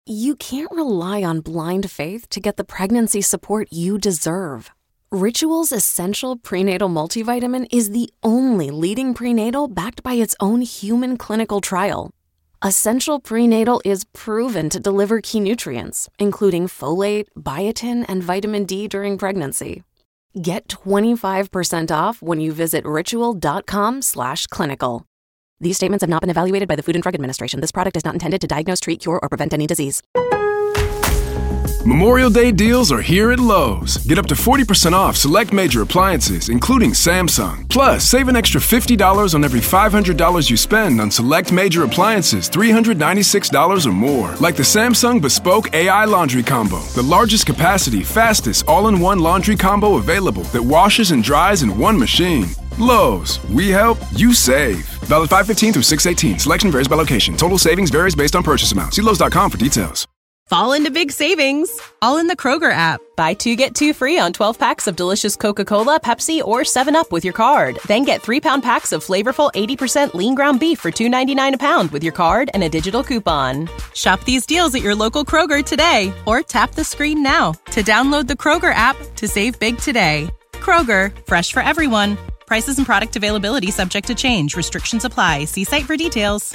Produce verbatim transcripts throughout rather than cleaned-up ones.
You can't rely on blind faith to get the pregnancy support you deserve. Ritual's Essential Prenatal Multivitamin is the only leading prenatal backed by its own human clinical trial. Essential Prenatal is proven to deliver key nutrients, including folate, biotin, and vitamin D during pregnancy. Get twenty-five percent off when you visit ritual.com slash clinical. These statements have not been evaluated by the Food and Drug Administration. This product is not intended to diagnose, treat, cure, or prevent any disease. Memorial Day deals are here at Lowe's. Get up to forty percent off select major appliances, including Samsung. Plus, save an extra fifty dollars on every five hundred dollars you spend on select major appliances three hundred ninety-six dollars or more. Like the Samsung Bespoke A I Laundry Combo, the largest capacity, fastest, all-in-one laundry combo available that washes and dries in one machine. Lowe's, we help, you save. Valid five fifteen through six eighteen. Selection varies by location. Total savings varies based on purchase amount. See Lowe's dot com for details. Fall into big savings, all in the Kroger app. Buy two, get two free on twelve packs of delicious Coca-Cola, Pepsi, or seven up with your card. Then get three-pound packs of flavorful eighty percent lean ground beef for two ninety-nine a pound with your card and a digital coupon. Shop these deals at your local Kroger today, or tap the screen now to download the Kroger app to save big today. Kroger, fresh for everyone. Prices and product availability subject to change. Restrictions apply. See site for details.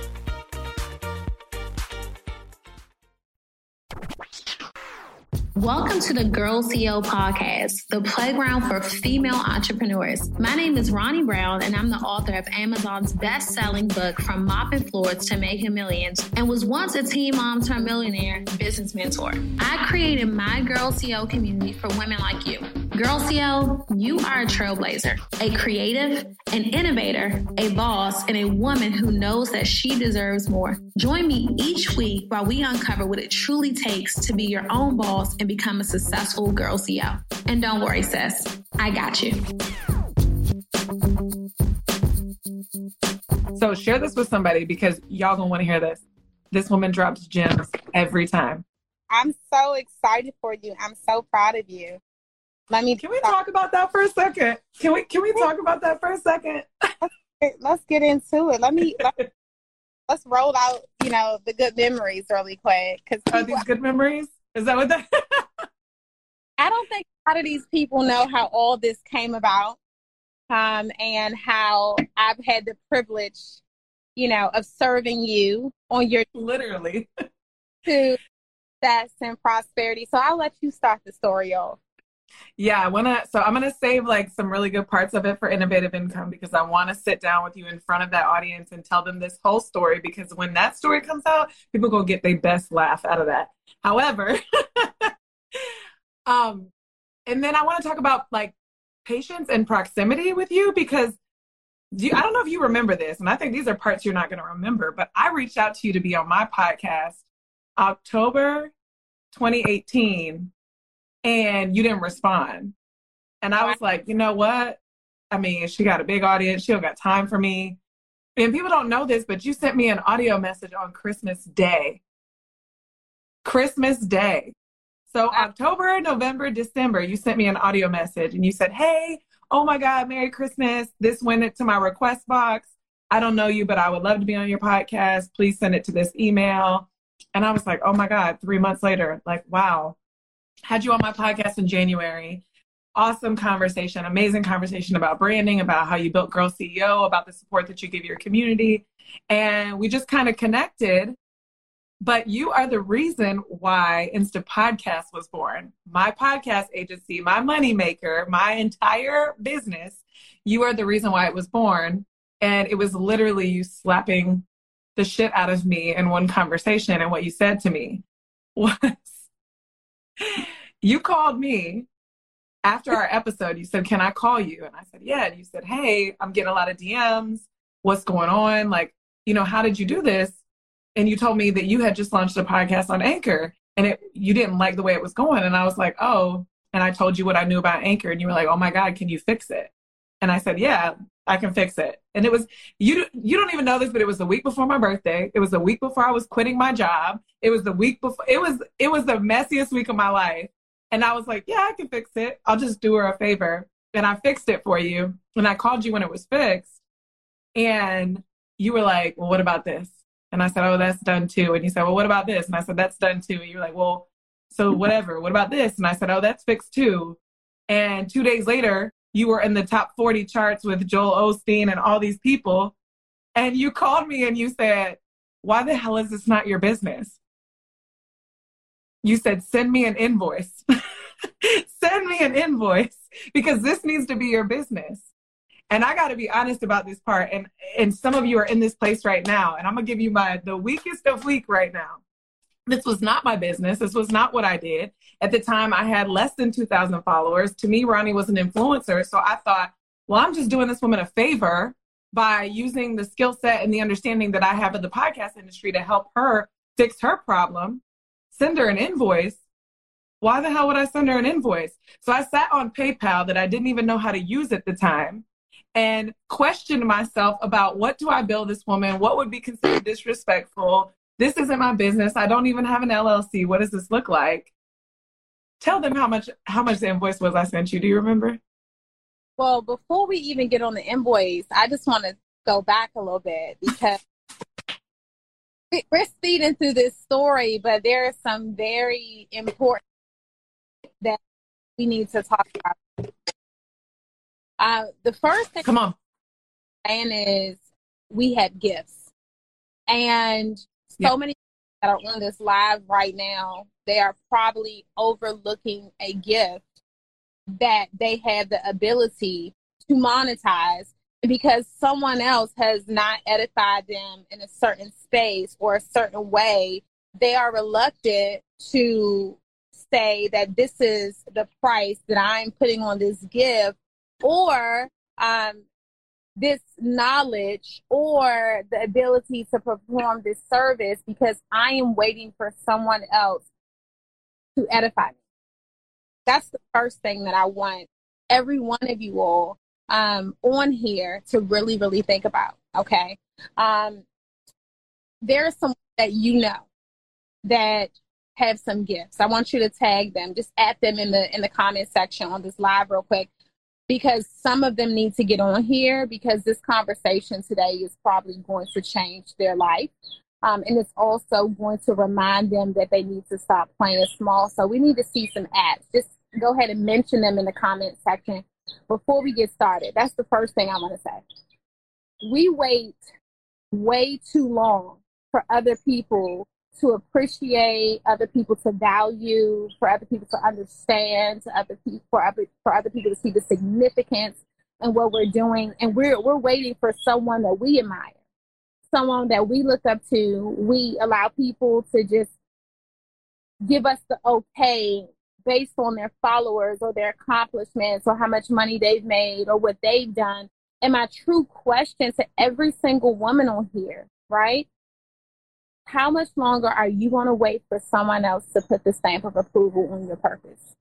Welcome to the Girl C E O Podcast, the playground for female entrepreneurs. My name is Ronnie Brown, and I'm the author of Amazon's best-selling book, From Mopping Floors to Making Millions, and was once a teen mom turned millionaire business mentor. I created my Girl C E O community for women like you. Girl C E O, you are a trailblazer, a creative, an innovator, a boss, and a woman who knows that she deserves more. Join me each week while we uncover what it truly takes to be your own boss and become a successful Girl C E O. And don't worry, sis, I got you. So share this with somebody because y'all gonna want to hear this. This woman drops gems every time. I'm so excited for you. I'm so proud of you. Let me. Can we talk about that for a second? Can we? Can we talk about that for a second? Let's get into it. Let me. Let, let's roll out. You know, the good memories really quick. Because are these good memories? Is that what that? I don't think a lot of these people know how all this came about, um, and how I've had the privilege, you know, of serving you on your literally to success and prosperity. So I'll let you start the story off. Yeah, I wanna. So I'm gonna save like some really good parts of it for Innovative Income because I want to sit down with you in front of that audience and tell them this whole story. Because when that story comes out, people go get their best laugh out of that. However, um, and then I want to talk about like patience and proximity with you because you, I don't know if you remember this, and I think these are parts you're not going to remember. But I reached out to you to be on my podcast October twenty eighteen. And you didn't respond. And I was like, you know what? I mean, she got a big audience. She don't got time for me. And people don't know this, but you sent me an audio message on Christmas Day. Christmas Day. So October, November, December, you sent me an audio message and you said, hey, oh my God, Merry Christmas. This went into my request box. I don't know you, but I would love to be on your podcast. Please send it to this email. And I was like, oh my God, three months later, like, wow. Had you on my podcast in January. Awesome conversation, amazing conversation about branding, about how you built Girl C E O, about the support that you give your community. And we just kind of connected. But you are the reason why Insta Podcast was born. My podcast agency, my moneymaker, my entire business. You are the reason why it was born. And it was literally you slapping the shit out of me in one conversation. And what you said to me was, you called me after our episode. You said, can I call you? And I said, yeah. And you said, hey, I'm getting a lot of D Ms. What's going on? Like, you know, how did you do this? And you told me that you had just launched a podcast on Anchor and it, you didn't like the way it was going. And I was like, oh, and I told you what I knew about Anchor. And you were like, oh my God, can you fix it? And I said, yeah, I can fix it. And it was, you, you don't even know this, but it was the week before my birthday. It was the week before I was quitting my job. It was the week before, it was, it was the messiest week of my life. And I was like, yeah, I can fix it. I'll just do her a favor. And I fixed it for you. And I called you when it was fixed. And you were like, well, what about this? And I said, oh, that's done too. And you said, well, what about this? And I said, that's done too. And you're like, well, so whatever. What about this? And I said, oh, that's fixed too. And two days later, you were in the top forty charts with Joel Osteen and all these people. And you called me and you said, why the hell is this not your business? You said, send me an invoice. Send me an invoice because this needs to be your business. And I got to be honest about this part. And, and some of you are in this place right now. And I'm going to give you my the weakest of weak right now. This was not my business. This was not what I did. At the time, I had less than two thousand followers. To me, Ronnie was an influencer. So I thought, well, I'm just doing this woman a favor by using the skill set and the understanding that I have of the podcast industry to help her fix her problem, send her an invoice. Why the hell would I send her an invoice? So I sat on PayPal that I didn't even know how to use at the time and questioned myself about what do I bill this woman? What would be considered disrespectful? This isn't my business. I don't even have an L L C. What does this look like? Tell them how much how much the invoice was I sent you. Do you remember? Well, before we even get on the invoice, I just want to go back a little bit because we're speeding through this story, but there are some very important that we need to talk about. Uh, the first thing Come on. I'm saying is we have gifts. And so yeah. many that are on this live right now, they are probably overlooking a gift that they have the ability to monetize because someone else has not edified them in a certain space or a certain way. They are reluctant to say that this is the price that I'm putting on this gift or um, this knowledge or the ability to perform this service because I am waiting for someone else to edify me. That's the first thing that I want every one of you all um, on here to really, really think about, okay? Um, there are some that you know that have some gifts. I want you to tag them. Just add them in the in the comment section on this live real quick because some of them need to get on here because this conversation today is probably going to change their life. Um, and it's also going to remind them that they need to stop playing small. So we need to see some ads. Just go ahead and mention them in the comment section before we get started. That's the first thing I want to say. We wait way too long for other people to appreciate, other people to value, for other people to understand, to other people, for other, for other people to see the significance in what we're doing. And we're we're waiting for someone that we admire, someone that we look up to. We allow people to just give us the okay based on their followers or their accomplishments or how much money they've made or what they've done. And my true question to every single woman on here, right? How much longer are you going to wait for someone else to put the stamp of approval on your purpose?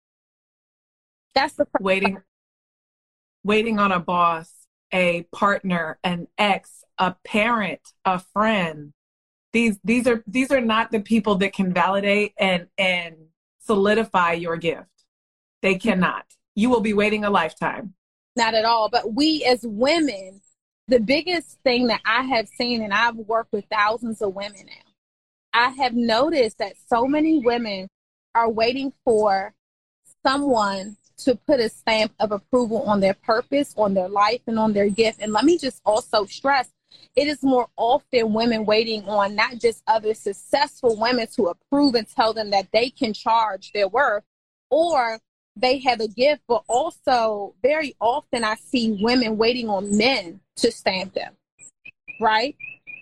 That's the first waiting, part. waiting on a boss, a partner, an ex, a parent, a friend. These these are these are not the people that can validate and and solidify your gift. They cannot. You will be waiting a lifetime. Not at all. But we as women, the biggest thing that I have seen, and I've worked with thousands of women now, I have noticed that so many women are waiting for someone to put a stamp of approval on their purpose, on their life, and on their gift. And let me just also stress, it is more often women waiting on not just other successful women to approve and tell them that they can charge their worth or they have a gift, but also very often I see women waiting on men to stamp them, right?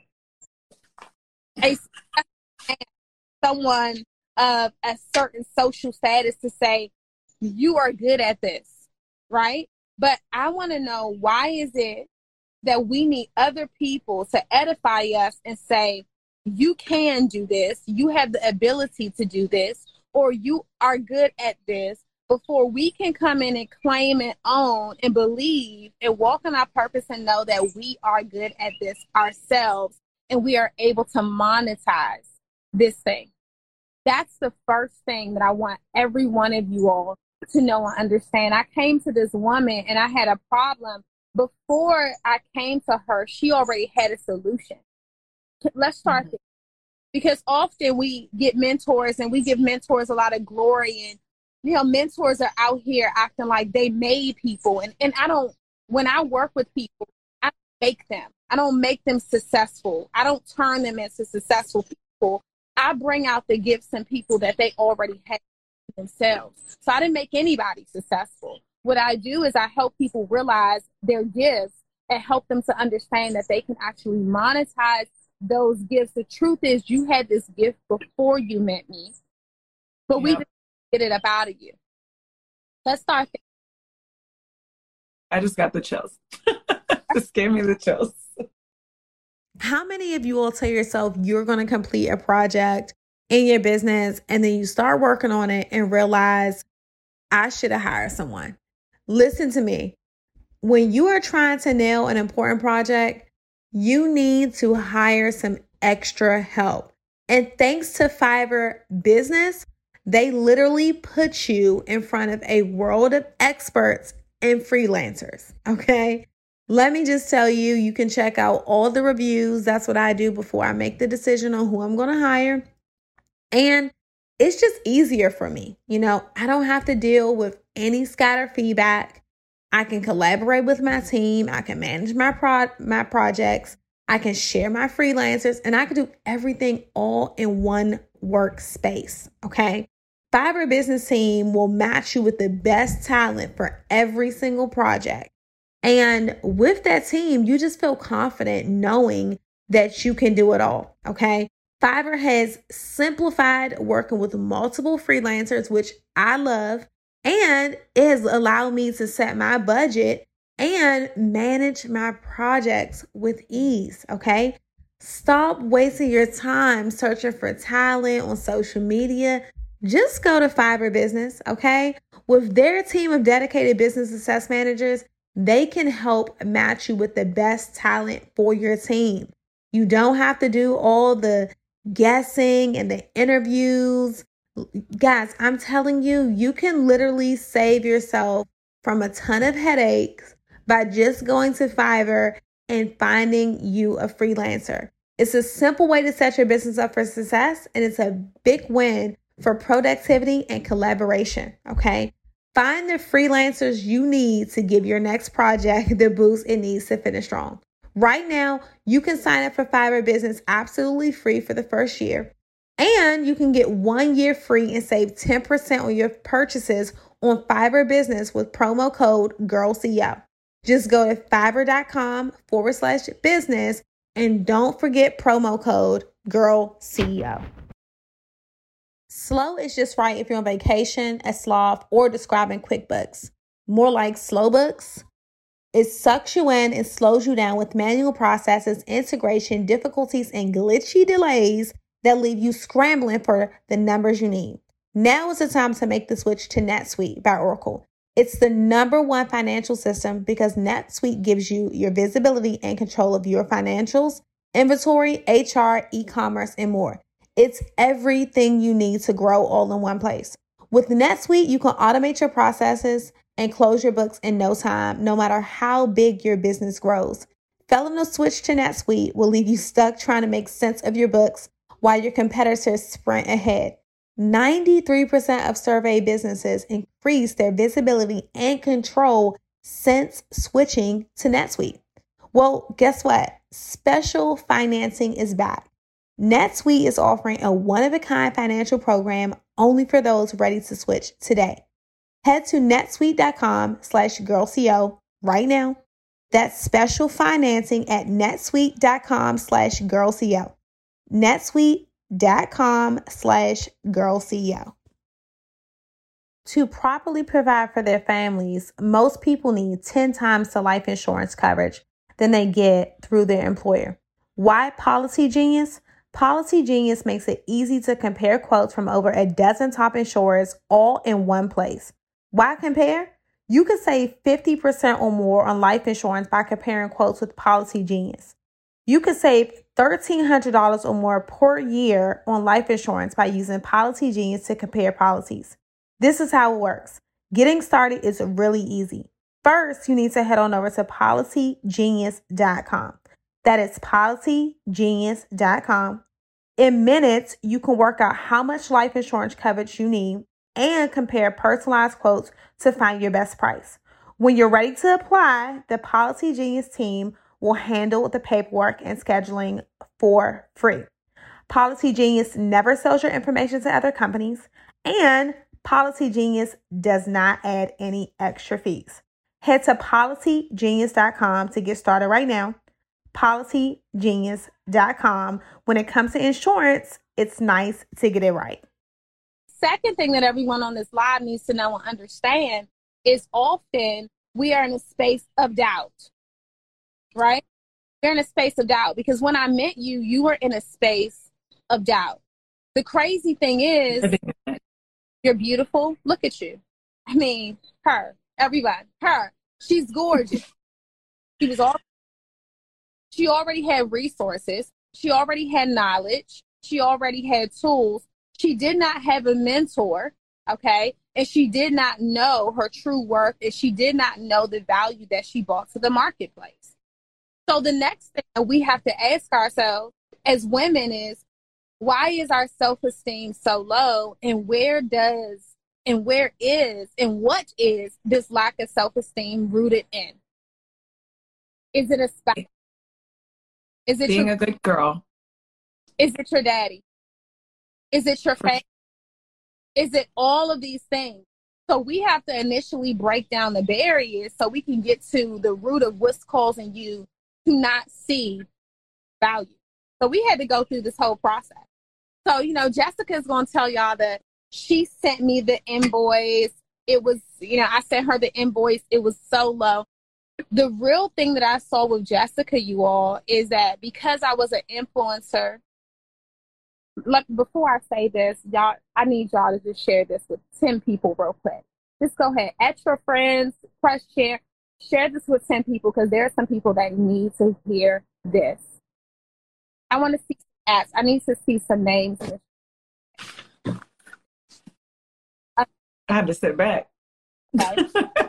A, someone of a certain social status to say, you are good at this, right? But I want to know, why is it that we need other people to edify us and say, you can do this, you have the ability to do this, or you are good at this, before we can come in and claim and own and believe and walk in our purpose and know that we are good at this ourselves and we are able to monetize this thing. That's the first thing that I want every one of you all to know and understand. I came to this woman and I had a problem. Before I came to her, she already had a solution. let's start Mm-hmm. there. Because often we get mentors and we give mentors a lot of glory, and, you know, mentors are out here acting like they made people. And, and I don't, when I work with people, I don't make them. I don't make them successful. I don't turn them into successful people. I bring out the gifts in people that they already have themselves. So I didn't make anybody successful. What I do is I help people realize their gifts and help them to understand that they can actually monetize those gifts. The truth is, you had this gift before you met me, but yep. we didn't get it up out of you. Let's start there. I just got the chills. Just gave me the chills. How many of you all tell yourself you're going to complete a project in your business and then you start working on it and realize, I should have hired someone? Listen to me. When you are trying to nail an important project, you need to hire some extra help. And thanks to Fiverr Business, they literally put you in front of a world of experts and freelancers. Okay. Let me just tell you, you can check out all the reviews. That's what I do before I make the decision on who I'm going to hire. And it's just easier for me. You know, I don't have to deal with any scattered feedback. I can collaborate with my team. I can manage my pro- my projects. I can share my freelancers, and I can do everything all in one workspace. Okay. Fiverr Business Team will match you with the best talent for every single project. And with that team, you just feel confident knowing that you can do it all. Okay. Fiverr has simplified working with multiple freelancers, which I love. And it has allowed me to set my budget and manage my projects with ease. Okay. Stop wasting your time searching for talent on social media. Just go to Fiverr Business. Okay. With their team of dedicated business success managers, they can help match you with the best talent for your team. You don't have to do all the guessing and the interviews. Guys, I'm telling you, you can literally save yourself from a ton of headaches by just going to Fiverr and finding you a freelancer. It's a simple way to set your business up for success, and it's a big win for productivity and collaboration. Okay. Find the freelancers you need to give your next project the boost it needs to finish strong. Right now, you can sign up for Fiverr Business absolutely free for the first year. And you can get one year free and save ten percent on your purchases on Fiverr Business with promo code GIRLCEO. Just go to fiverr.com forward slash business and don't forget promo code GIRLCEO. Slow is just right if you're on vacation, a sloth, or describing QuickBooks. More like slow books. It sucks you in and slows you down with manual processes, integration, difficulties, and glitchy delays that leave you scrambling for the numbers you need. Now is the time to make the switch to NetSuite by Oracle. It's the number one financial system because NetSuite gives you your visibility and control of your financials, inventory, H R, e-commerce, and more. It's everything you need to grow all in one place. With NetSuite, you can automate your processes and close your books in no time, no matter how big your business grows. Failing to switch to NetSuite will leave you stuck trying to make sense of your books while your competitors sprint ahead. ninety-three percent of surveyed businesses increase their visibility and control since switching to NetSuite. Well, guess what? Special financing is back. NetSuite is offering a one-of-a-kind financial program only for those ready to switch today. Head to netsuite.com slash girlco right now. That's special financing at netsuite.com slash girlco. netsuite.com slash girlco. To properly provide for their families, most people need ten times the life insurance coverage than they get through their employer. Why Policy Genius? Policy Genius makes it easy to compare quotes from over a dozen top insurers all in one place. Why compare? You can save fifty percent or more on life insurance by comparing quotes with Policy Genius. You can save one thousand three hundred dollars or more per year on life insurance by using Policy Genius to compare policies. This is how it works. Getting started is really easy. First, you need to head on over to policy genius dot com. That is policy genius dot com. In minutes, you can work out how much life insurance coverage you need and compare personalized quotes to find your best price. When you're ready to apply, the Policy Genius team will handle the paperwork and scheduling for free. Policy Genius never sells your information to other companies, and Policy Genius does not add any extra fees. Head to policy genius dot com to get started right now. policy genius dot com. When it comes to insurance, it's nice to get it right. Second thing that everyone on this live needs to know and understand is often we are in a space of doubt, right? We're in a space of doubt because when I met you, you were in a space of doubt. The crazy thing is, you're beautiful. Look at you. I mean, her, everybody, her. She's gorgeous. She was all. She already had resources. She already had knowledge. She already had tools. She did not have a mentor, okay? And she did not know her true worth, and she did not know the value that she brought to the marketplace. So the next thing that we have to ask ourselves as women is, why is our self-esteem so low, and where does, and where is, and what is this lack of self-esteem rooted in? Is it a spouse? Is it being your, a good girl? Is it your daddy? Is it your family? Is it all of these things? So we have to initially break down the barriers so we can get to the root of what's causing you to not see value. So we had to go through this whole process. So, you know, Jessica's going to tell y'all that she sent me the invoice. It was, you know, I sent her the invoice. It was so low. The real thing that I saw with Jessica, you all, is that because I was an influencer, like before I say this, y'all, I need y'all to just share this with ten people real quick. Just go ahead, at your friends, press share, share this with ten people because there are some people that need to hear this. I want to see apps. I need to see some names. I had to sit back. Okay.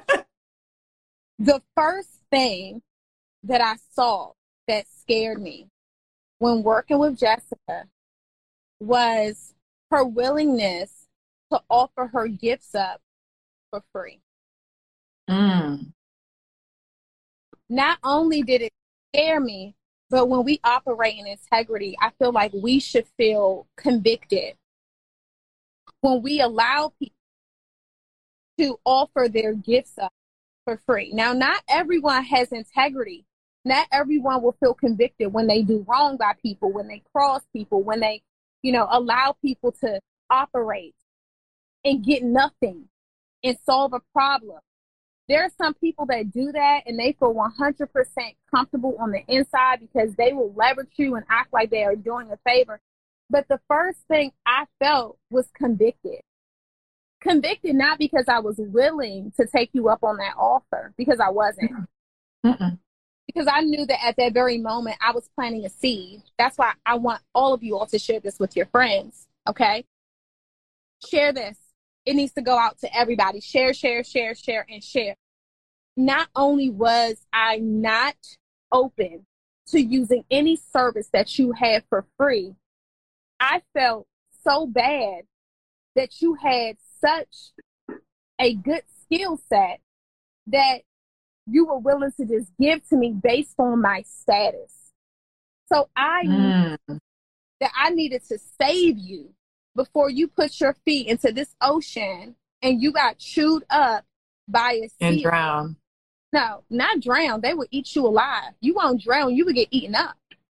The first thing that I saw that scared me when working with Jessica was her willingness to offer her gifts up for free. Mm. Not only did it scare me, but when we operate in integrity, I feel like we should feel convicted when we allow people to offer their gifts up for free. Now, not everyone has integrity. Not everyone will feel convicted when they do wrong by people, when they cross people, when they, you know, allow people to operate and get nothing and solve a problem. There are some people that do that and they feel one hundred percent comfortable on the inside because they will leverage you and act like they are doing a favor. But the first thing I felt was convicted. Convicted not because I was willing to take you up on that offer, because I wasn't. Mm-mm. Because I knew that at that very moment I was planting a seed. That's why I want all of you all to share this with your friends, okay? Share this. It needs to go out to everybody. Share, share, share, share, and share. Not only was I not open to using any service that you had for free, I felt so bad that you had such a good skill set that you were willing to just give to me based on my status. So I mm. knew that I needed to save you before you put your feet into this ocean and you got chewed up by a sea. And drown. No, not drown. They would eat you alive. You won't drown. You would get eaten up.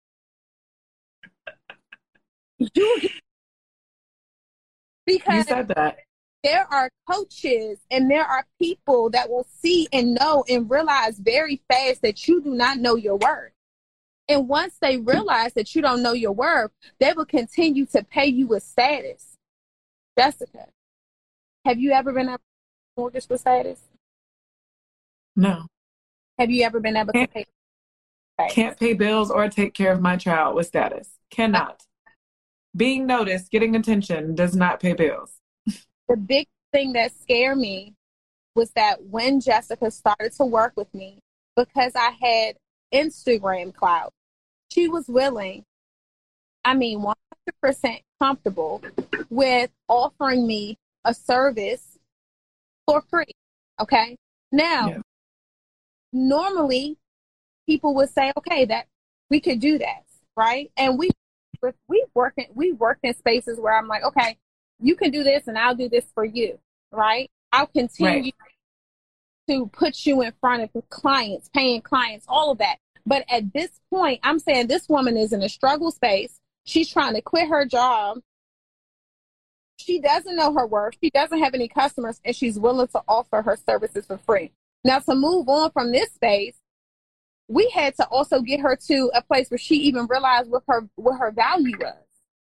You would get... Because you said that. There are coaches and there are people that will see and know and realize very fast that you do not know your worth. And once they realize that you don't know your worth, they will continue to pay you with status. Jessica, have you ever been able to mortgage with status? No. Have you ever been able can't, to pay? Status? Can't pay bills or take care of my child with status. Cannot. Being noticed, getting attention does not pay bills. The big thing that scared me was that when Jessica started to work with me, because I had Instagram clout, she was willing, I mean, one hundred percent comfortable with offering me a service for free. Okay. Now, yeah. Normally people would say, okay, that we could do that. Right. And we, we work in, we work in spaces where I'm like, okay, you can do this and I'll do this for you. Right. I'll continue right. to put you in front of clients, paying clients, all of that. But at this point, I'm saying this woman is in a struggle space. She's trying to quit her job. She doesn't know her worth. She doesn't have any customers, and she's willing to offer her services for free. Now, to move on from this space, we had to also get her to a place where she even realized what her what her value was.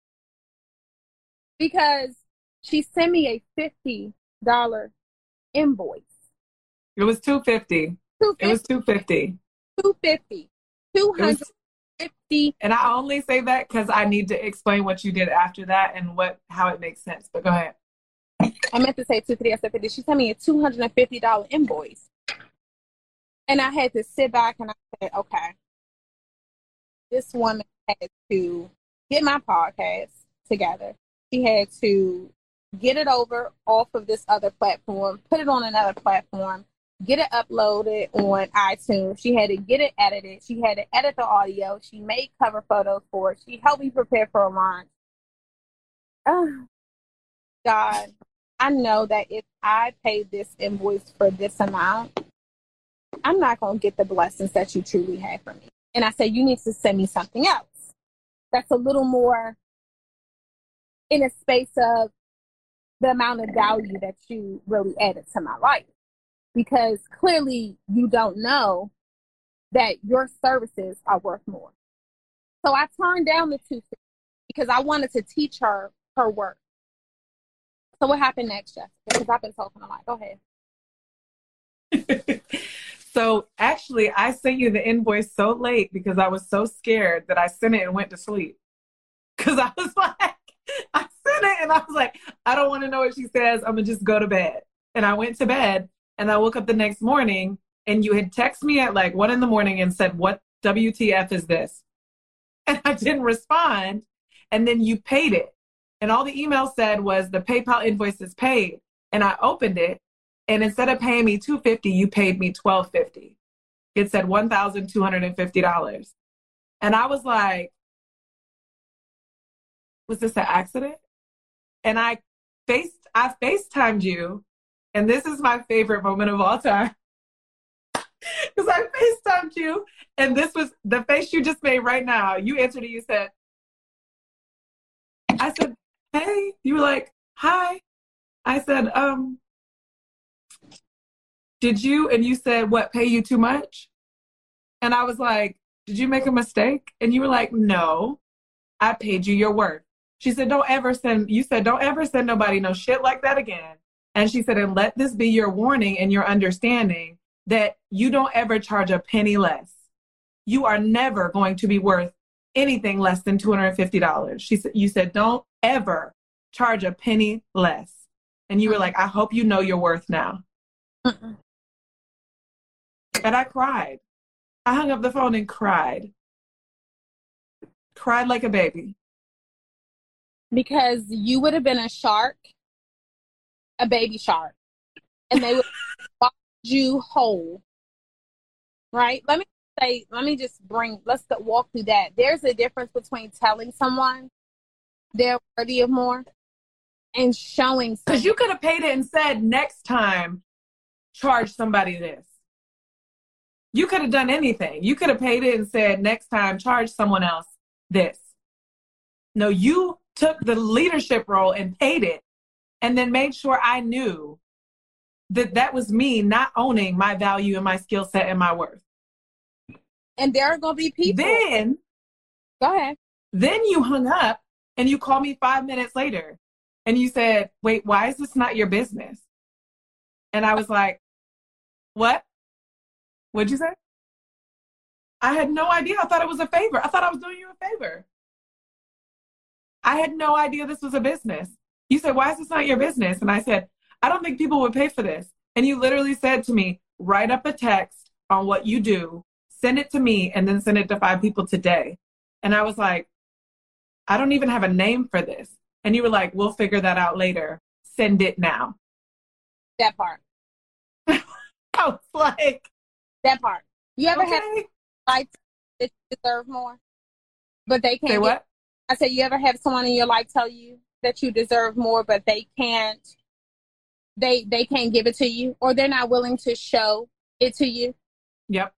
Because she sent me a fifty dollars invoice. It was two hundred fifty dollars. It was two hundred fifty dollars. two hundred fifty dollars. two hundred fifty dollars. And I only say that because I need to explain what you did after that and what how it makes sense. But go ahead. I meant to say two hundred fifty dollars. I said fifty. She sent me a two hundred fifty dollars invoice. And I had to sit back and I said, okay, this woman had to get my podcast together. She had to get it over off of this other platform, put it on another platform, get it uploaded on iTunes. She had to get it edited. She had to edit the audio. She made cover photos for it. She helped me prepare for a launch. Oh, God, I know that if I paid this invoice for this amount, I'm not going to get the blessings that you truly have for me. And I said, you need to send me something else that's a little more in a space of the amount of value that you really added to my life. Because clearly you don't know that your services are worth more. So I turned down the two fifty because I wanted to teach her her work. So what happened next, Jessica? Because I've been talking a lot. Go ahead. So actually, I sent you the invoice so late because I was so scared that I sent it and went to sleep. Because I was like, I sent it and I was like, I don't want to know what she says. I'm going to just go to bed. And I went to bed and I woke up the next morning and you had texted me at like one in the morning and said, what W T F is this? And I didn't respond. And then you paid it. And all the email said was the PayPal invoice is paid. And I opened it. And instead of paying me two hundred fifty dollars, you paid me twelve fifty. It said one thousand two hundred fifty dollars. And I was like, was this an accident? And I faced, I FaceTimed you. And this is my favorite moment of all time. Because I FaceTimed you. And this was the face you just made right now. You answered it. You said, I said, hey. You were like, hi. I said, um, did you? And you said, what, pay you too much? And I was like, did you make a mistake? And you were like, no, I paid you your worth. She said, don't ever send, you said, don't ever send nobody no shit like that again. And she said, and let this be your warning and your understanding that you don't ever charge a penny less. You are never going to be worth anything less than two hundred fifty dollars. She said, you said, don't ever charge a penny less. And you were like, I hope you know your worth now. Uh-uh. And I cried. I hung up the phone and cried. Cried like a baby. Because you would have been a shark, a baby shark, and they would watch you whole. Right? Let me say, let me just bring, let's walk through that. There's a difference between telling someone they're worthy of more and showing. Because you could have paid it and said, next time, charge somebody this. You could have done anything. You could have paid it and said, next time, charge someone else this. No, you took the leadership role and paid it and then made sure I knew that that was me not owning my value and my skill set and my worth. And there are going to be people. Then, go ahead. Then you hung up and you called me five minutes later and you said, wait, why is this not your business? And I was like, what? What'd you say? I had no idea. I thought it was a favor. I thought I was doing you a favor. I had no idea this was a business. You said, why is this not your business? And I said, I don't think people would pay for this. And you literally said to me, write up a text on what you do, send it to me, and then send it to five people today. And I was like, I don't even have a name for this. And you were like, we'll figure that out later. Send it now. That part. I was like, that part. You ever okay. have like that you deserve more, but they can't? Say what? Get, I said, you ever have someone in your life tell you that you deserve more, but they can't? They they can't give it to you, or they're not willing to show it to you. Yep.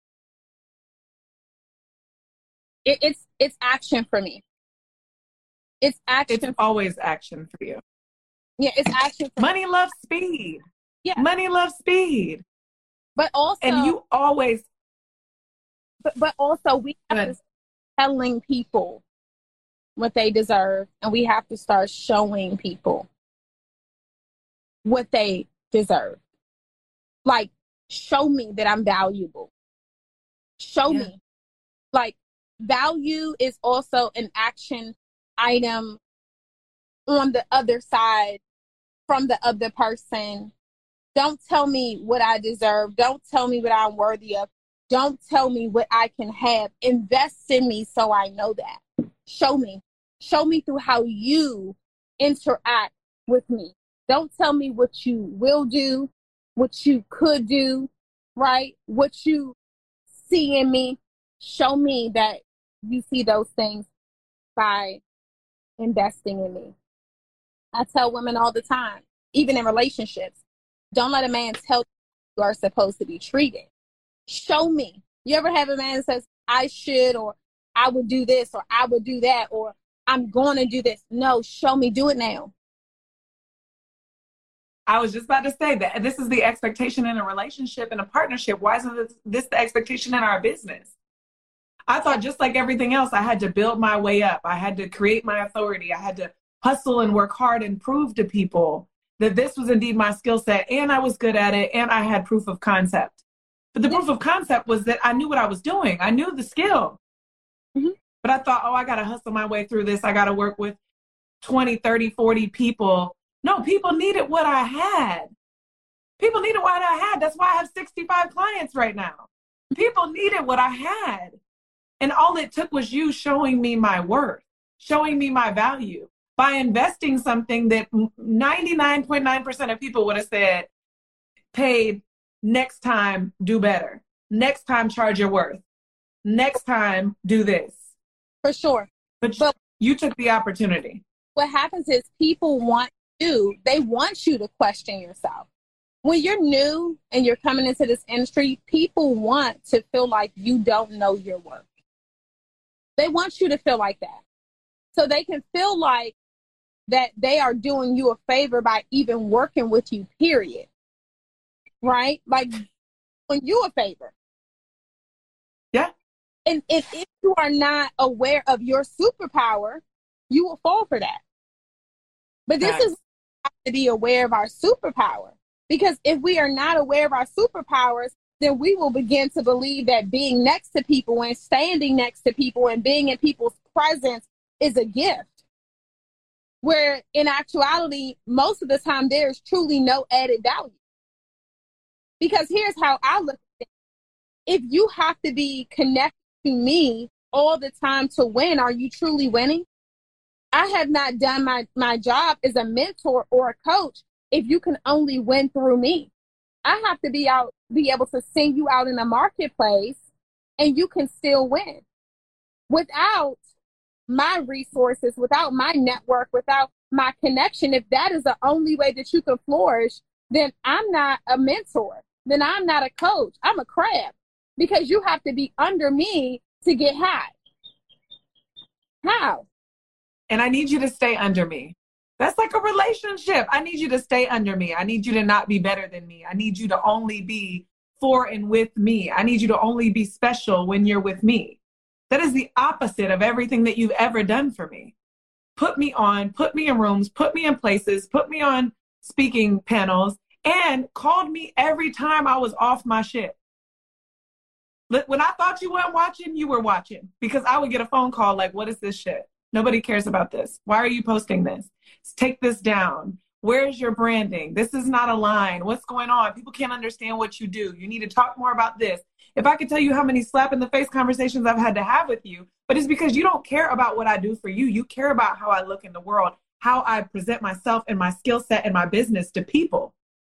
It, it's it's action for me. It's action. It's always action for you. Yeah, it's action for Money me. loves speed. Yeah. Money loves speed. But also, and you always. But but also, we have to start telling people what they deserve, and we have to start showing people what they deserve. Like, show me that I'm valuable. Show yeah. me. Like, value is also an action item on the other side from the other person. Don't tell me what I deserve. Don't tell me what I'm worthy of. Don't tell me what I can have. Invest in me so I know that. Show me. Show me through how you interact with me. Don't tell me what you will do, what you could do, right? What you see in me. Show me that you see those things by investing in me. I tell women all the time, even in relationships, don't let a man tell you you are supposed to be treated. Show me. You ever have a man that says, I should, or I would do this, or I would do that, or I'm going to do this? No, show me. Do it now. I was just about to say that this is the expectation in a relationship and a partnership. Why isn't this, this the expectation in our business? I thought just like everything else, I had to build my way up. I had to create my authority. I had to hustle and work hard and prove to people that this was indeed my skill set, and I was good at it, and I had proof of concept. But the proof of concept was that I knew what I was doing. I knew the skill. Mm-hmm. But I thought, oh, I got to hustle my way through this. I got to work with twenty, thirty, forty people. No, people needed what I had. People needed what I had. That's why I have sixty-five clients right now. People needed what I had. And all it took was you showing me my worth, showing me my value by investing something that ninety-nine point nine percent of people would have said, paid, next time, do better. Next time, charge your worth. Next time, do this. For sure. But, but you took the opportunity. What happens is people want you, they want you to question yourself. When you're new and you're coming into this industry, people want to feel like you don't know your worth. They want you to feel like that. So they can feel like that they are doing you a favor by even working with you, period. Right? Like, doing you a favor. Yeah. And if, if you are not aware of your superpower, you will fall for that. But this nice. is to be aware of our superpower. Because if we are not aware of our superpowers, then we will begin to believe that being next to people and standing next to people and being in people's presence is a gift. Where in actuality, most of the time, there is truly no added value. Because here's how I look at it. If you have to be connected to me all the time to win, are you truly winning? I have not done my, my job as a mentor or a coach if you can only win through me. I have to be out, be able to send you out in the marketplace and you can still win. Without my resources, without my network, without my connection, if that is the only way that you can flourish, then I'm not a mentor. Then I'm not a coach. I'm a crab because you have to be under me to get high. How? And I need you to stay under me. That's like a relationship. I need you to stay under me. I need you to not be better than me. I need you to only be for and with me. I need you to only be special when you're with me. That is the opposite of everything that you've ever done for me. Put me on, put me in rooms, put me in places, put me on speaking panels, and called me every time I was off my shit. When I thought you weren't watching, you were watching. Because I would get a phone call like, what is this shit? Nobody cares about this. Why are you posting this? Take this down. Where's your branding? This is not a line. What's going on? People can't understand what you do. You need to talk more about this. if I could tell you how many slap in the face conversations I've had to have with you, but it's because you don't care about what I do for you. You care about how I look in the world, how I present myself and my skill set and my business to people.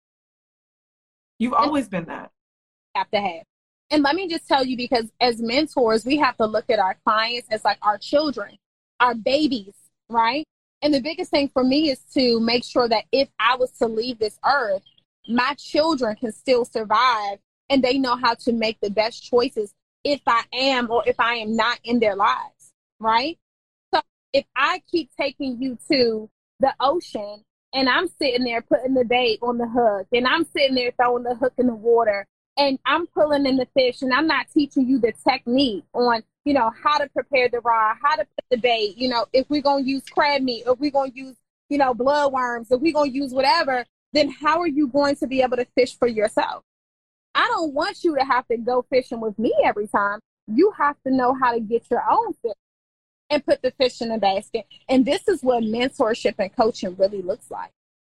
You've always been that. Have to have. And let me just tell you, because as mentors, we have to look at our clients as like our children, our babies, right? And the biggest thing for me is to make sure that if I was to leave this earth, my children can still survive and they know how to make the best choices if I am or if I am not in their lives, right? So if I keep taking you to the ocean and I'm sitting there putting the bait on the hook and I'm sitting there throwing the hook in the water and I'm pulling in the fish and I'm not teaching you the technique on, you know, how to prepare the rod, how to put the bait, you know, if we're going to use crab meat, if we're going to use, you know, blood worms, if we're going to use whatever, then how are you going to be able to fish for yourself? I don't want you to have to go fishing with me every time. You have to know how to get your own fish and put the fish in the basket. And this is what mentorship and coaching really looks like.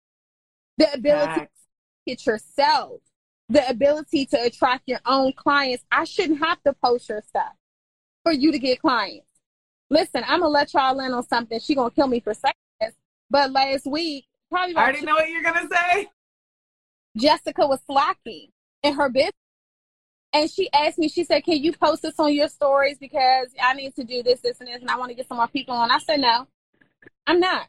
The ability Thanks. to get yourself, the ability to attract your own clients. I shouldn't have to post your stuff for you to get clients. Listen, I'm going to let y'all in on something. She's going to kill me for saying this. But last week, probably I already know what you're going to say. Jessica was slacking in her business. And she asked me, she said, can you post this on your stories because I need to do this, this, and this, and I want to get some more people on. I said, no, I'm not.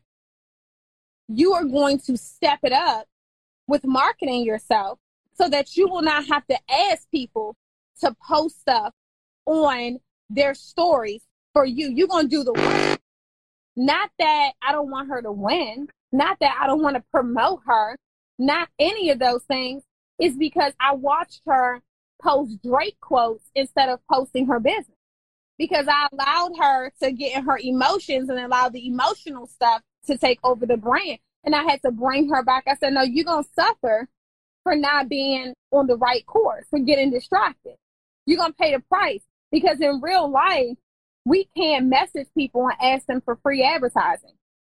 You are going to step it up with marketing yourself so that you will not have to ask people to post stuff on their stories for you. You're going to do the work. Not that I don't want her to win. Not that I don't want to promote her. Not any of those things. It's because I watched her post Drake quotes instead of posting her business. Because I allowed her to get in her emotions and allow the emotional stuff to take over the brand. And I had to bring her back. I said, no, you're going to suffer for not being on the right course, for getting distracted. You're going to pay the price. Because in real life, we can't message people and ask them for free advertising.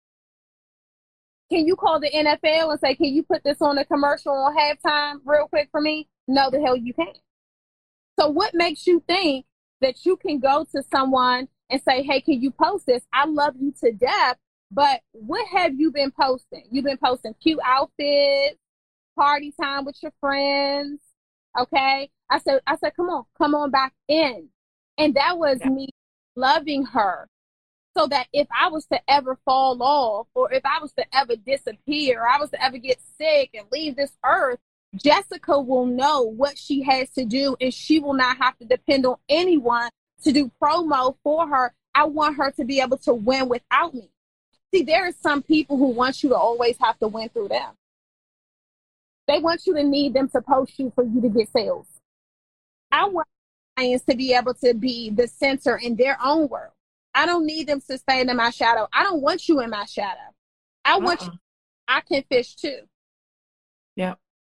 Can you call the N F L and say, can you put this on a commercial on halftime real quick for me? No, the hell you can't. So what makes you think that you can go to someone and say, hey, can you post this? I love you to death, but what have you been posting? You've been posting cute outfits, party time with your friends, okay? I said, I said, come on, come on back in. And that was yeah. me loving her. So that if I was to ever fall off, or if I was to ever disappear, or I was to ever get sick and leave this earth, Jessica will know what she has to do, and she will not have to depend on anyone to do promo for her. I want her to be able to win without me. See, there are some people who want you to always have to win through them. They want you to need them to post you for you to get sales. I want clients to be able to be the center in their own world. I don't need them to stay in my shadow. I don't want you in my shadow. I uh-uh. want you. I can fish too. Yeah.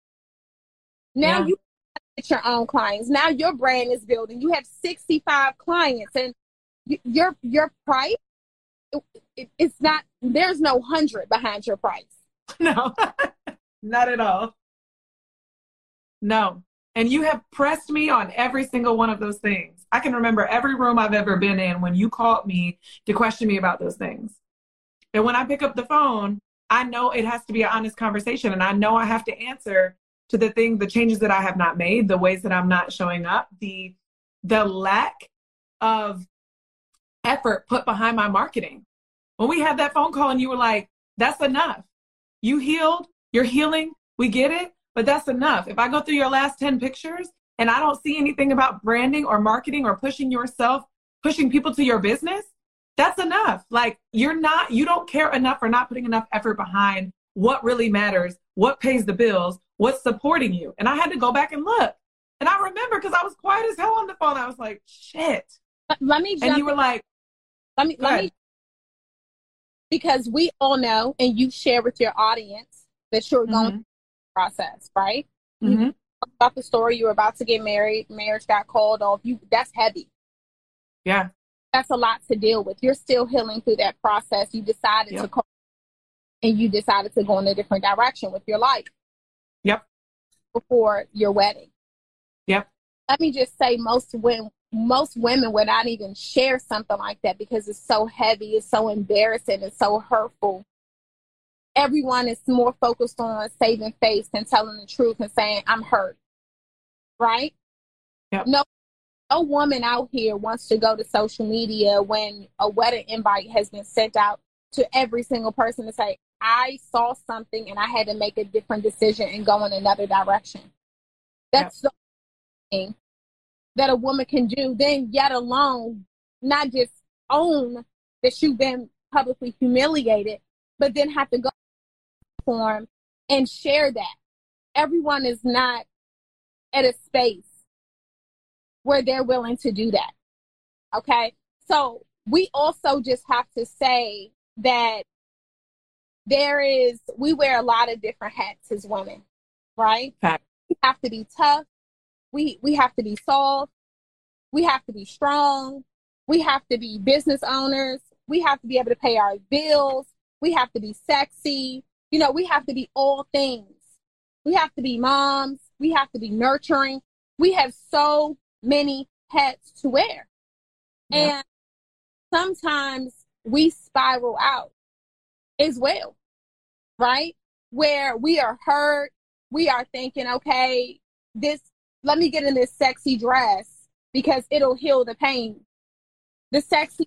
Now yeah. you get your own clients. Now your brand is building. You have sixty-five clients, and you, your your price, it, it, it's not. There's no hundred behind your price. No, not at all. No. And you have pressed me on every single one of those things. I can remember every room I've ever been in when you called me to question me about those things. And when I pick up the phone, I know it has to be an honest conversation. And I know I have to answer to the thing, the changes that I have not made, the ways that I'm not showing up, the, the lack of effort put behind my marketing. When we had that phone call and you were like, that's enough. You healed, you're healing, we get it. But that's enough. If I go through your last ten pictures and I don't see anything about branding or marketing or pushing yourself, pushing people to your business, that's enough. Like you're not, you don't care enough or not putting enough effort behind what really matters, what pays the bills, what's supporting you. And I had to go back and look. And I remember because I was quiet as hell on the phone. I was like, shit. Let me jump And you were like, let me, let me, because we all know, and you share with your audience that you're going mm-hmm. process, right? Mm-hmm. You talked about the story, you were about to get married, marriage got called off. You that's heavy. Yeah. That's a lot to deal with. You're still healing through that process. You decided yep. to call and you decided to go in a different direction with your life. Yep. Before your wedding. Yep. let me just say most women, most women would not even share something like that because it's so heavy, it's so embarrassing, it's so hurtful. Everyone is more focused on saving face than telling the truth and saying, I'm hurt, right? Yep. No, no woman out here wants to go to social media when a wedding invite has been sent out to every single person to say, I saw something and I had to make a different decision and go in another direction. That's yep. the thing that a woman can do, then yet alone, not just own that you've been publicly humiliated, but then have to go form and share that. Everyone is not at a space where they're willing to do that. Okay. So we also just have to say that there is, we wear a lot of different hats as women, right? Okay. We have to be tough. We, we have to be soft. We have to be strong. We have to be business owners. We have to be able to pay our bills. We have to be sexy. You know, we have to be all things. We have to be moms. We have to be nurturing. We have so many hats to wear. Yeah. And sometimes we spiral out as well, right? Where we are hurt. We are thinking, okay, this, let me get in this sexy dress because it'll heal the pain. The sexy,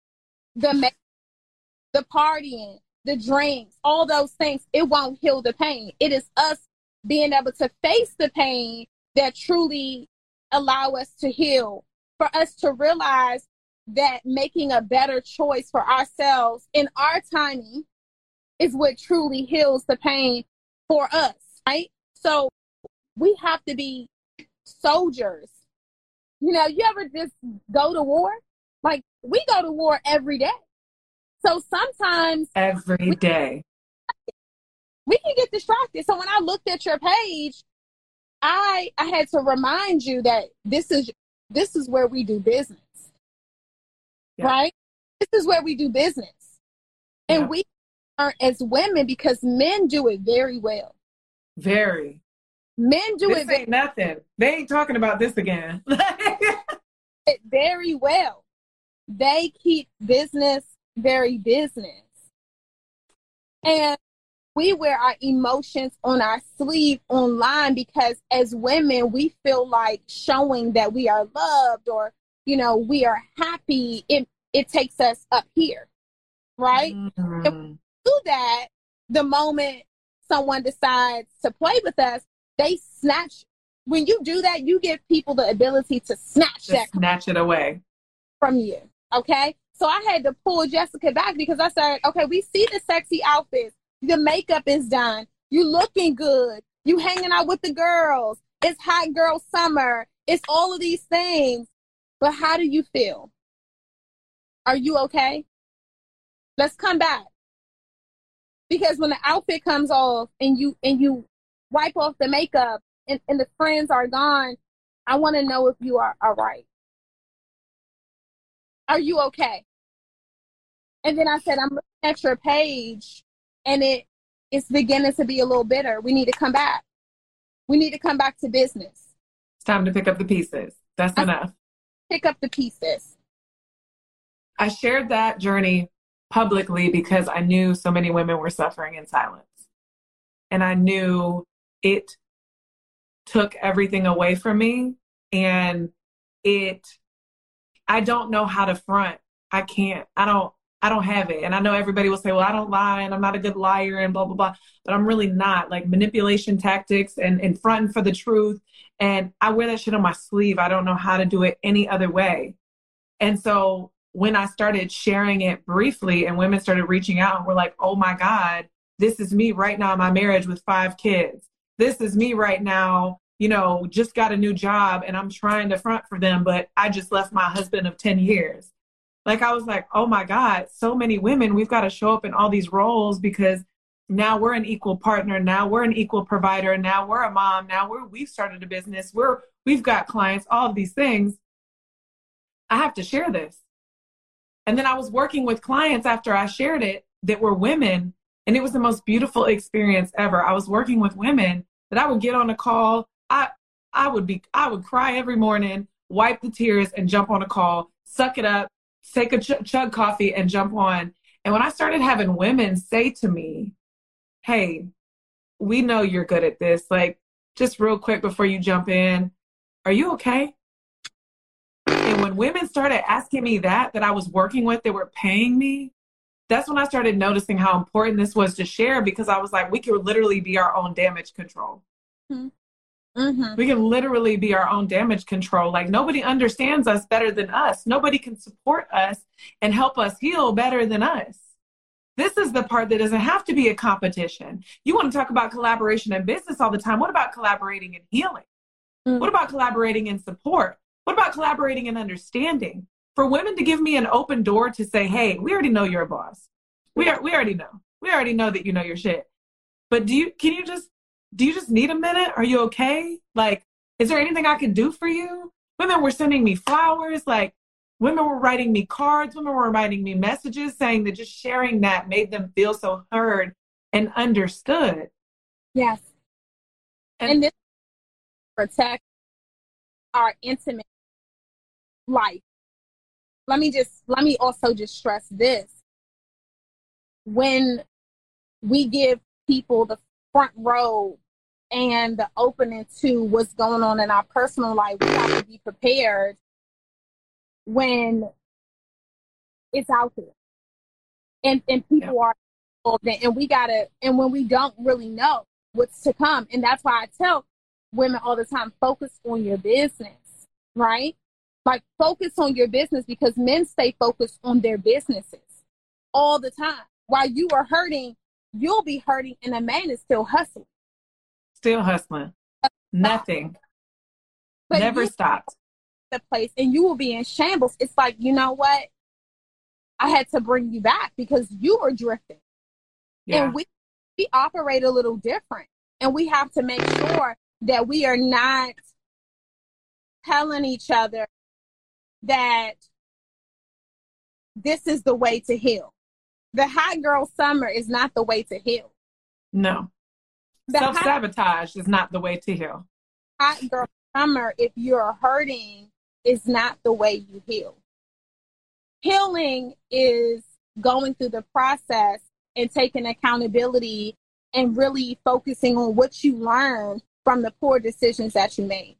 the the partying, the drinks, all those things, it won't heal the pain. It is us being able to face the pain that truly allow us to heal, for us to realize that making a better choice for ourselves in our timing is what truly heals the pain for us, right? So we have to be soldiers. You know, you ever just go to war? Like, we go to war every day. So sometimes every we, day we can get distracted. So when I looked at your page, I I had to remind you that this is this is where we do business. Yeah. Right? This is where we do business. And yeah. we are as women, because men do it very well. Very. Men do this it ain't very, nothing. They ain't talking about this again. it very well. They keep business very business. And we wear our emotions on our sleeve online because as women, we feel like showing that we are loved or, you know, we are happy. It, it takes us up here, right? Mm-hmm. If we do that, the moment someone decides to play with us, they snatch. When you do that, you give people the ability to snatch Just that. Snatch it away. From you, okay? So I had to pull Jessica back because I said, okay, we see the sexy outfits. The makeup is done. You looking good. You hanging out with the girls. It's hot girl summer. It's all of these things. But how do you feel? Are you okay? Let's come back. Because when the outfit comes off and you and you wipe off the makeup and, and the friends are gone, I want to know if you are all right. Are you okay? And then I said, I'm looking at your page and it it's beginning to be a little bitter. We need to come back. We need to come back to business. It's time to pick up the pieces. That's I enough. Pick up the pieces. I shared that journey publicly because I knew so many women were suffering in silence. And I knew it took everything away from me. And it, I don't know how to front. I can't. I don't. I don't have it. And I know everybody will say, well, I don't lie and I'm not a good liar and blah, blah, blah. But I'm really not. Like manipulation tactics and, and fronting for the truth. And I wear that shit on my sleeve. I don't know how to do it any other way. And so when I started sharing it briefly and women started reaching out and were like, oh my God, this is me right now in my marriage with five kids. This is me right now, you know, just got a new job and I'm trying to front for them, but I just left my husband of ten years. Like, I was like, oh my God, so many women, we've got to show up in all these roles because now we're an equal partner. Now we're an equal provider. Now we're a mom. Now we're, we've started a business. We're, we've got clients, all of these things. I have to share this. And then I was working with clients after I shared it that were women. And it was the most beautiful experience ever. I was working with women that I would get on a call. I, I would be, I would cry every morning, wipe the tears and jump on a call, suck it up, take a ch- chug coffee and jump on. And when I started having women say to me, hey, we know you're good at this. Like, just real quick before you jump in, are you okay? And when women started asking me that, that I was working with, they were paying me, that's when I started noticing how important this was to share, because I was like, we could literally be our own damage control. Mm-hmm. Mm-hmm. We can literally be our own damage control. Like, nobody understands us better than us. Nobody can support us and help us heal better than us. This is the part that doesn't have to be a competition. You want to talk about collaboration in business all the time. What about collaborating in healing? Mm-hmm. What about collaborating in support? What about collaborating in understanding? For women to give me an open door to say, hey, we already know you're a boss. We are, we already know. We already know that you know your shit. But do you, can you just, do you just need a minute? Are you okay? Like, is there anything I can do for you? Women were sending me flowers. Like, women were writing me cards. Women were writing me messages saying that just sharing that made them feel so heard and understood. Yes. And, and this protect our intimate life. Let me just, let me also just stress this. When we give people the front row and the opening to what's going on in our personal life, we have to be prepared when it's out there. And and people yeah. are, and we gotta, and when we don't really know what's to come. And that's why I tell women all the time, focus on your business, right? Like, focus on your business, because men stay focused on their businesses all the time. While you are hurting, you'll be hurting, and a man is still hustling. Still hustling. Nothing. But Never stopped. The place, and you will be in shambles. It's like, you know what? I had to bring you back because you were drifting. Yeah. And we we operate a little different. And we have to make sure that we are not telling each other that this is the way to heal. The hot girl summer is not the way to heal. No. The self-sabotage hot, is not the way to heal. Hot girl summer, if you're hurting, is not the way you heal. Healing is going through the process and taking accountability and really focusing on what you learned from the poor decisions that you made.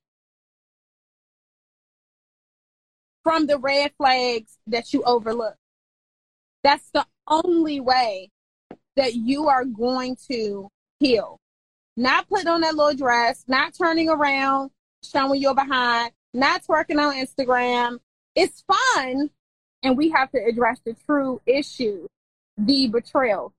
From the red flags that you overlooked. That's the only way that you are going to heal. Not putting on that little dress, not turning around, showing your behind, not twerking on Instagram. It's fun, and we have to address the true issue, the betrayal.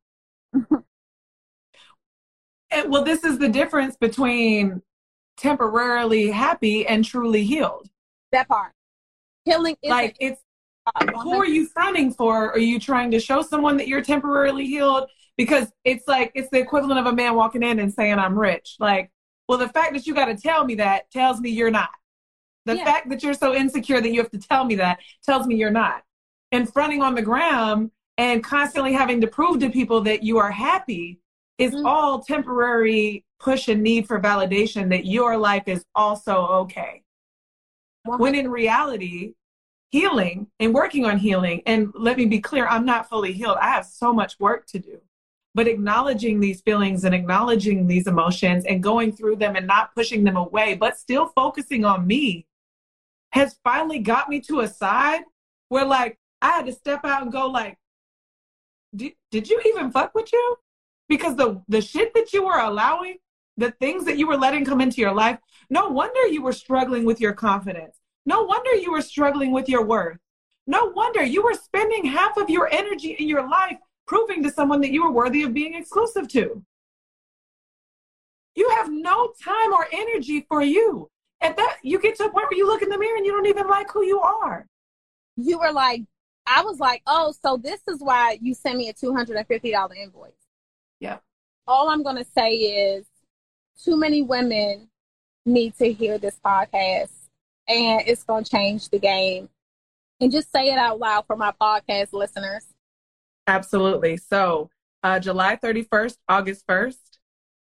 And, well, this is the difference between temporarily happy and truly healed. That part. Healing is like it's who are you fronting for? Are you trying to show someone that you're temporarily healed? Because it's like it's the equivalent of a man walking in and saying, I'm rich. Like, well, the fact that you got to tell me that tells me you're not. The yeah. fact that you're so insecure that you have to tell me that tells me you're not. And fronting on the gram and constantly having to prove to people that you are happy is mm-hmm. all temporary push and need for validation that your life is also okay. Wow. When in reality, healing and working on healing, and let me be clear, I'm not fully healed. I have so much work to do. But acknowledging these feelings and acknowledging these emotions and going through them and not pushing them away, but still focusing on me has finally got me to a side where, like, I had to step out and go, like, did, did you even fuck with you? Because the, the shit that you were allowing, the things that you were letting come into your life, no wonder you were struggling with your confidence. No wonder you were struggling with your worth. No wonder you were spending half of your energy in your life proving to someone that you were worthy of being exclusive to. You have no time or energy for you. At that, you get to a point where you look in the mirror and you don't even like who you are. You were like, I was like, oh, so this is why you sent me a two hundred fifty dollars invoice. Yeah. All I'm going to say is too many women need to hear this podcast, and it's going to change the game. And just say it out loud for my podcast listeners. Absolutely. So uh, July thirty-first, August first,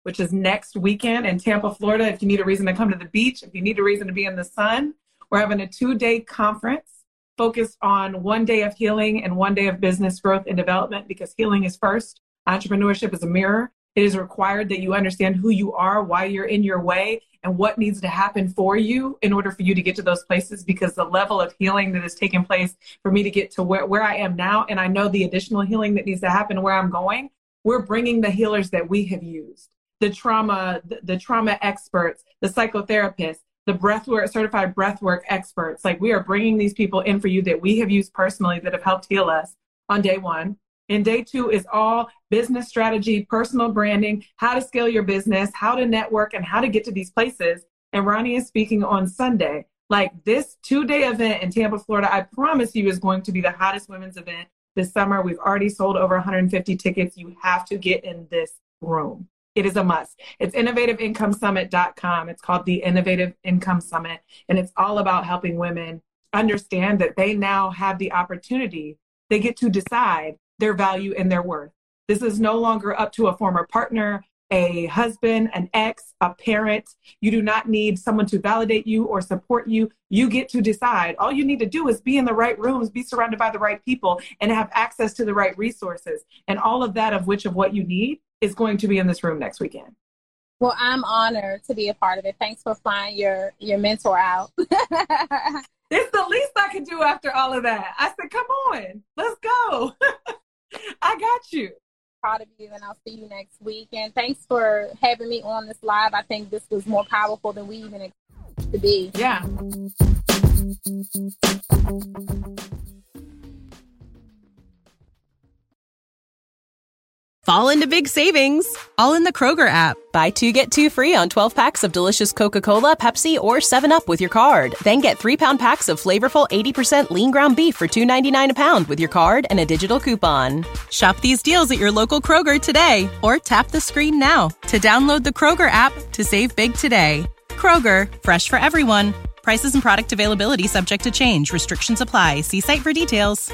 which is next weekend in Tampa, Florida. If you need a reason to come to the beach, if you need a reason to be in the sun, we're having a two-day conference focused on one day of healing and one day of business growth and development, because healing is first. Entrepreneurship is a mirror. It is required that you understand who you are, why you're in your way, and what needs to happen for you in order for you to get to those places, because the level of healing that has taken place for me to get to where, where I am now, and I know the additional healing that needs to happen where I'm going, we're bringing the healers that we have used, the trauma, the, the trauma experts, the psychotherapists, the breathwork, certified breathwork experts. Like, we are bringing these people in for you that we have used personally that have helped heal us on day one. And day two is all business strategy, personal branding, how to scale your business, how to network, and how to get to these places. And Ronnie is speaking on Sunday. Like, this two-day event in Tampa, Florida, I promise you is going to be the hottest women's event this summer. We've already sold over one hundred fifty tickets. You have to get in this room. It is a must. It's innovative income summit dot com. It's called the Innovative Income Summit, and it's all about helping women understand that they now have the opportunity. They get to decide their value and their worth. This is no longer up to a former partner, a husband, an ex, a parent. You do not need someone to validate you or support you. You get to decide. All you need to do is be in the right rooms, be surrounded by the right people, and have access to the right resources. And all of that, of which of what you need, is going to be in this room next weekend. Well, I'm honored to be a part of it. Thanks for flying your, your mentor out. It's the least I could do after all of that. I said, come on, let's go. I got you. Proud of you, and I'll see you next week. And thanks for having me on this live. I think this was more powerful than we even expected to be. Yeah. Fall into big savings, all in the Kroger app. Buy two, get two free on twelve packs of delicious Coca-Cola, Pepsi, or seven up with your card. Then get three-pound packs of flavorful eighty percent lean ground beef for two ninety-nine a pound with your card and a digital coupon. Shop these deals at your local Kroger today, or tap the screen now to download the Kroger app to save big today. Kroger, fresh for everyone. Prices and product availability subject to change. Restrictions apply. See site for details.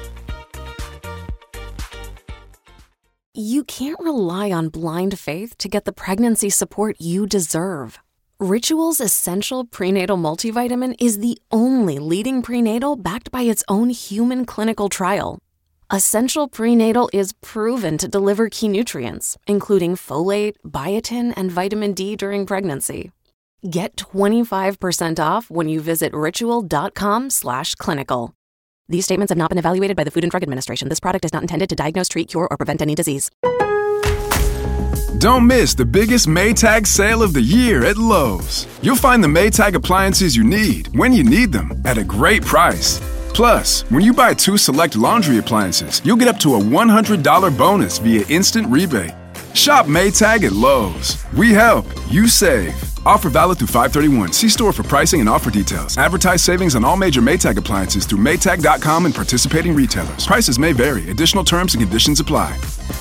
You can't rely on blind faith to get the pregnancy support you deserve. Ritual's Essential Prenatal Multivitamin is the only leading prenatal backed by its own human clinical trial. Essential Prenatal is proven to deliver key nutrients, including folate, biotin, and vitamin D during pregnancy. Get twenty-five percent off when you visit ritual.com slash clinical. These statements have not been evaluated by the Food and Drug Administration. This product is not intended to diagnose, treat, cure, or prevent any disease. Don't miss the biggest Maytag sale of the year at Lowe's. You'll find the Maytag appliances you need when you need them at a great price. Plus, when you buy two select laundry appliances, you'll get up to a one hundred dollars bonus via instant rebate. Shop Maytag at Lowe's. We help, you save. Offer valid through five thirty-one. See store for pricing and offer details. Advertise savings on all major Maytag appliances through Maytag dot com and participating retailers. Prices may vary. Additional terms and conditions apply.